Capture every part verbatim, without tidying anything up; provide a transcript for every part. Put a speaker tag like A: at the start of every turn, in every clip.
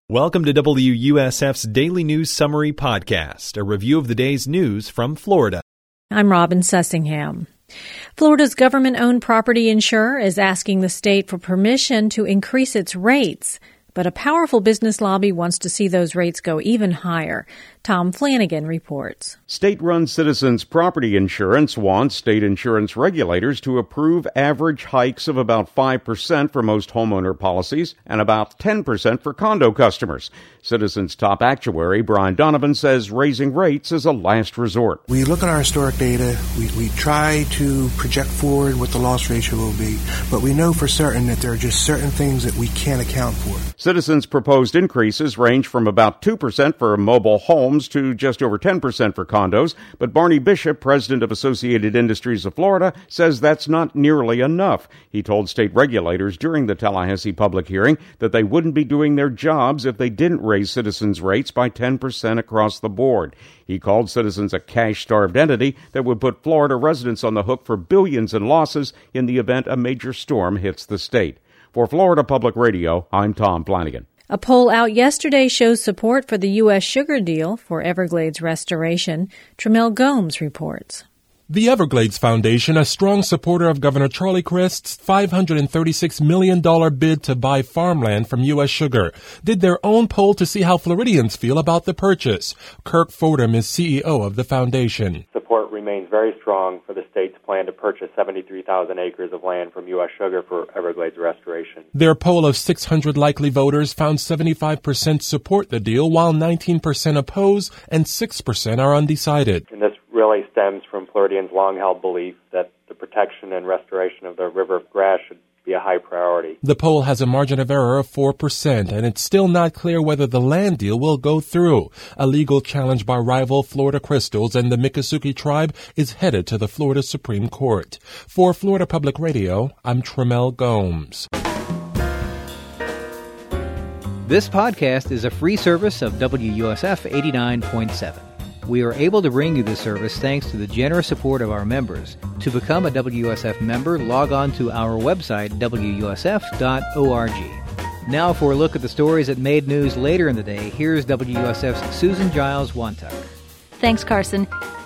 A: Welcome to W U S F's Daily News Summary Podcast, a review of the day's news from Florida.
B: I'm Robin Sussingham. Florida's government-owned property insurer is asking the state for permission to increase its rates, but a powerful business lobby wants to see those rates go even higher. Tom Flanagan reports.
C: State-run Citizens Property Insurance wants state insurance regulators to approve average hikes of about five percent for most homeowner policies and about ten percent for condo customers. Citizens' top actuary Brian Donovan says raising rates is a last resort.
D: We look at our historic data, we, we try to project forward what the loss ratio will be, but we know for certain that there are just certain things that we can't account for.
C: Citizens' proposed increases range from about two percent for mobile homes to just over ten percent for condos, but Barney Bishop, president of Associated Industries of Florida, says that's not nearly enough. He told state regulators during the Tallahassee public hearing that they wouldn't be doing their jobs if they didn't raise citizens' rates by ten percent across the board. He called Citizens a cash-starved entity that would put Florida residents on the hook for billions in losses in the event a major storm hits the state. For Florida Public Radio, I'm Tom Flanagan.
B: A poll out yesterday shows support for the U S sugar deal for Everglades restoration. Tremel Gomes reports.
E: The Everglades Foundation, a strong supporter of Governor Charlie Crist's five hundred thirty-six million dollars bid to buy farmland from U S Sugar, did their own poll to see how Floridians feel about the purchase. Kirk Fordham is C E O of the foundation.
F: Support remains very strong for the state's plan to purchase seventy-three thousand acres of land from U S Sugar for Everglades restoration.
E: Their poll of six hundred likely voters found seventy-five percent support the deal, while nineteen percent oppose and six percent are undecided.
F: And this really stems from Floridians' long-held belief that the protection and restoration of the river grass should be a high priority.
E: The poll has a margin of error of four percent, and it's still not clear whether the land deal will go through. A legal challenge by rival Florida Crystals and the Miccosukee tribe is headed to the Florida Supreme Court. For Florida Public Radio, I'm Tremel Gomes.
G: This podcast is a free service of W U S F eighty-nine point seven. We are able to bring you this service thanks to the generous support of our members. To become a W U S F member, log on to our website, W U S F dot org. Now for a look at the stories that made news later in the day, here's W U S F's Susan Giles-Wantuck.
H: Thanks, Carson.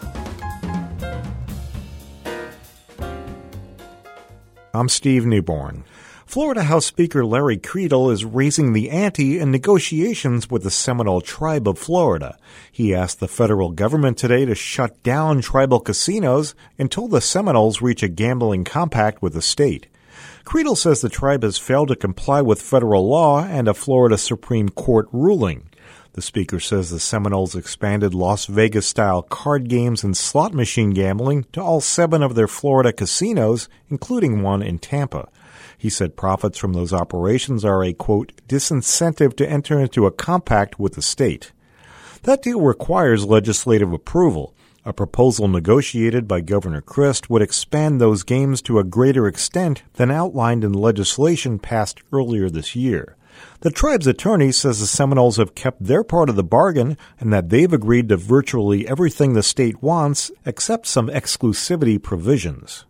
I: I'm Steve Newborn. Florida House Speaker Larry Creedle is raising the ante in negotiations with the Seminole Tribe of Florida. He asked the federal government today to shut down tribal casinos until the Seminoles reach a gambling compact with the state. Creedle says the tribe has failed to comply with federal law and a Florida Supreme Court ruling. The speaker says the Seminoles expanded Las Vegas-style card games and slot machine gambling to all seven of their Florida casinos, including one in Tampa. He said profits from those operations are a, quote, disincentive to enter into a compact with the state. That deal requires legislative approval. A proposal negotiated by Governor Crist would expand those games to a greater extent than outlined in legislation passed earlier this year. The tribe's attorney says the Seminoles have kept their part of the bargain and that they've agreed to virtually everything the state wants except some exclusivity provisions.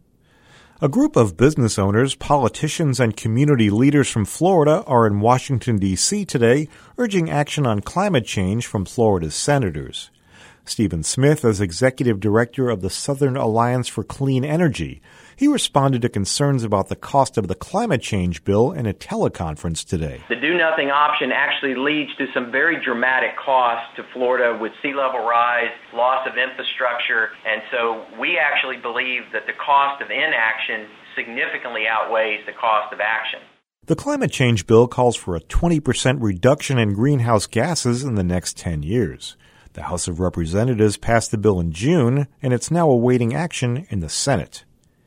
I: A group of business owners, politicians, and community leaders from Florida are in Washington, D C today, urging action on climate change from Florida's senators. Stephen Smith is executive director of the Southern Alliance for Clean Energy. He responded to concerns about the cost of the climate change bill in a teleconference today.
J: The do-nothing option actually leads to some very dramatic costs to Florida with sea level rise, loss of infrastructure, and so we actually believe that the cost of inaction significantly outweighs the cost of action.
I: The climate change bill calls for a twenty percent reduction in greenhouse gases in the next ten years. The House of Representatives passed the bill in June, and it's now awaiting action in the Senate.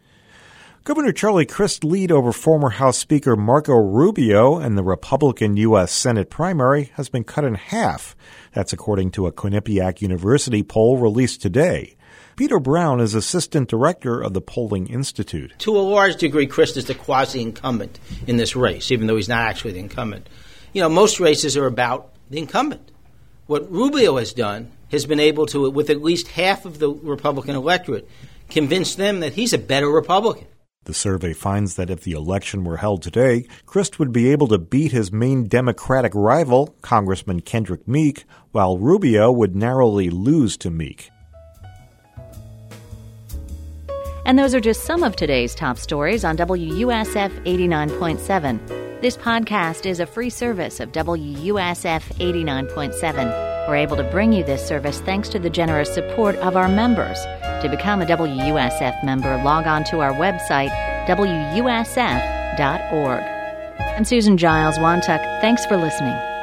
I: Governor Charlie Crist's lead over former House Speaker Marco Rubio in the Republican U S Senate primary has been cut in half. That's according to a Quinnipiac University poll released today. Peter Brown is assistant director of the Polling Institute.
K: To a large degree, Crist is the quasi-incumbent in this race, even though he's not actually the incumbent. You know, most races are about the incumbent. What Rubio has done has been able to, with at least half of the Republican electorate, convince them that he's a better Republican.
I: The survey finds that if the election were held today, Crist would be able to beat his main Democratic rival, Congressman Kendrick Meek, while Rubio would narrowly lose to Meek.
H: And those are just some of today's top stories on W U S F eighty-nine point seven. This podcast is a free service of W U S F eighty-nine point seven. We're able to bring you this service thanks to the generous support of our members. To become a W U S F member, log on to our website, W U S F dot org. I'm Susan Giles Wantuck. Thanks for listening.